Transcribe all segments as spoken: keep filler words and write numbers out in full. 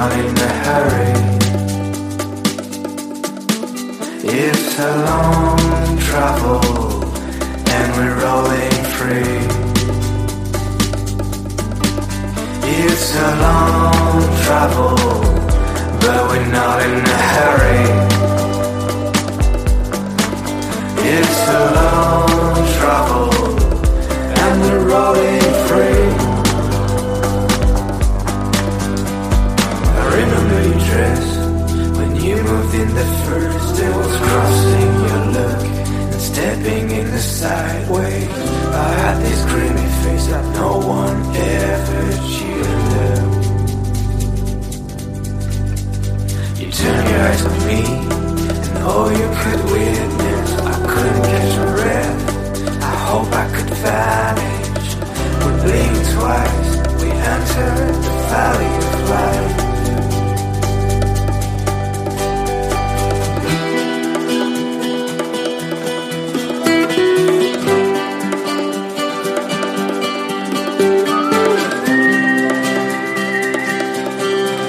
not in a hurry. It's a long travel and we're rolling free. It's a long travel, but we're not in a hurry. It's a long travel and we're rolling free. I remember your dress when you moved in the first. It was crossing your look and stepping in the sideways. I had this creamy face that no one ever cheered up. You turned your eyes on me and all you could witness. I couldn't catch a breath. I hope I could vanish. We blinked twice. We entered the valley of light.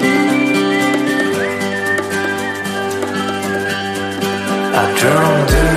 I drummed